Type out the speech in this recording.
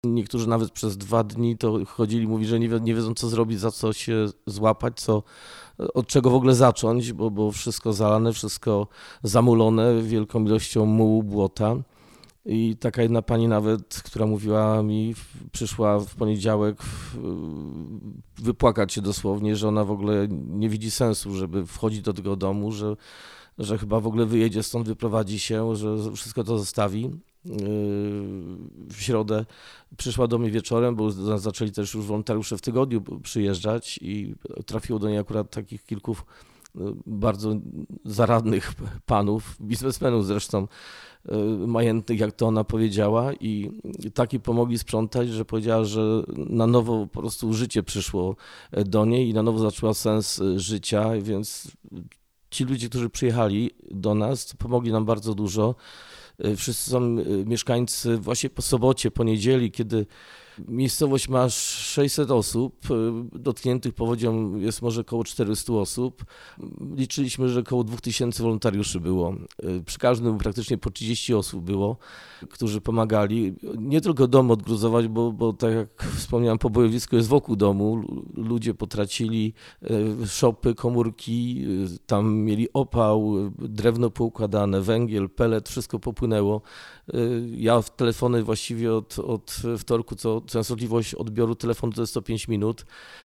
Niektórzy nawet przez 2 dni to chodzili, mówi, że nie wiedzą co zrobić, za co się złapać, od czego w ogóle zacząć, bo wszystko zalane, wszystko zamulone wielką ilością mułu, błota. I taka jedna pani nawet, która mówiła mi, przyszła w poniedziałek wypłakać się dosłownie, że ona w ogóle nie widzi sensu, żeby wchodzić do tego domu, że chyba w ogóle wyjedzie stąd, wyprowadzi się, że wszystko to zostawi. W środę przyszła do mnie wieczorem, bo zaczęli też już wolontariusze w tygodniu przyjeżdżać i trafiło do niej akurat takich kilku bardzo zaradnych panów, biznesmenów zresztą, majętnych, jak to ona powiedziała, i taki pomogli sprzątać, że powiedziała, że na nowo po prostu życie przyszło do niej i na nowo zaczęła sens życia, więc ci ludzie, którzy przyjechali do nas, pomogli nam bardzo dużo. Wszyscy są mieszkańcy właśnie po sobocie, po niedzieli, kiedy miejscowość ma 600 osób, dotkniętych powodzią jest może około 400 osób. Liczyliśmy, że około 2000 wolontariuszy było. Przy każdym praktycznie po 30 osób było, którzy pomagali. Nie tylko dom odgruzować, bo tak jak wspomniałem, pobojowisko jest wokół domu. Ludzie potracili szopy, komórki, tam mieli opał, drewno poukładane, węgiel, pelet, wszystko popłynęło. Ja w telefony właściwie od wtorku, co częstotliwość odbioru telefonu to jest 105 minut.